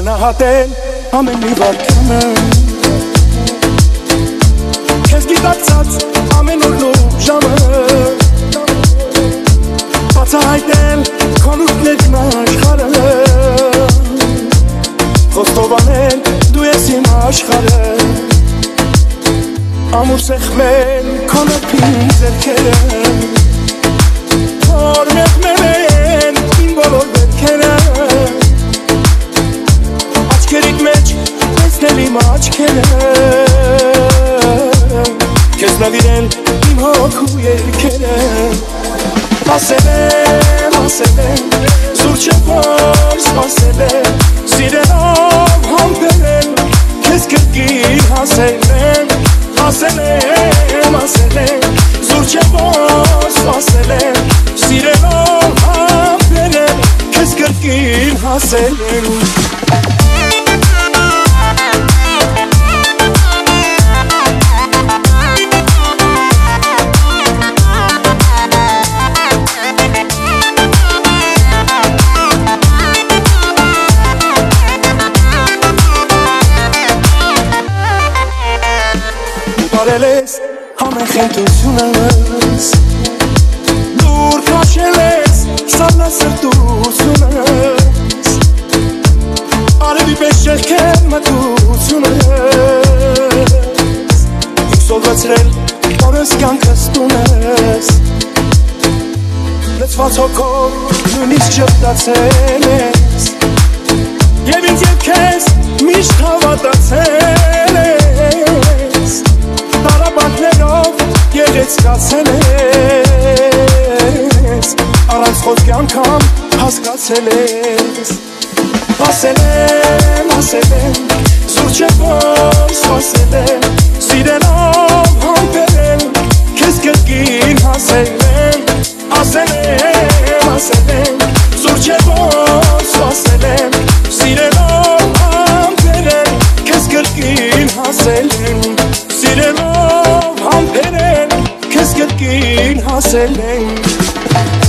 Գնահատել ամեն մի վարքանը Քեզ գիտակցած ամեն օր ու ժամը Բացահայտել քոնուրդներն աշխարհը Խոստովանել դու ես իմ աշխարհը Ամուր սեղմել քոնոպին ձեռքերը Որ մեղմել են իմ բոլոր վերքերը Աչքերիդ մեջ տեսնել իմ աչքերը Քեզ նվիրել իմ հոգու երգերը Ասել եմ, զուր չէ որ սպասել եմ Սիրելով համբերել, քեզ կրկին հասել եմ Ասել եմ, զուր չէ որ սպասել եմ Սիրելով համբերել, քեզ կրկին հասել եմ Բարել ես ամեն խենթությունս Դուր կաշել ես սառնասրտությունս Արևի պես շեղքել մտությունս Իմ սոլվացրել որս կյանքս տունս Լծված հոգով նույնիսկ ժպտացել ես Եվ ինձ և քեզ միշտ հավատացել ես Տարապանքներով երեցկացել ես Առանց խոսքի անգամ հասկացել ես Ասել եմ, զուր չէ որ սպասել եմ Սիրելով համբերել, քեզ կրկին հասել եմ Ասել եմ, զուր չէ որ սպասել եմ Սիրելով համբերել, քեզ կրկին հասել եմ Սիրելով համբերել, քեզ կրկին հասել եմ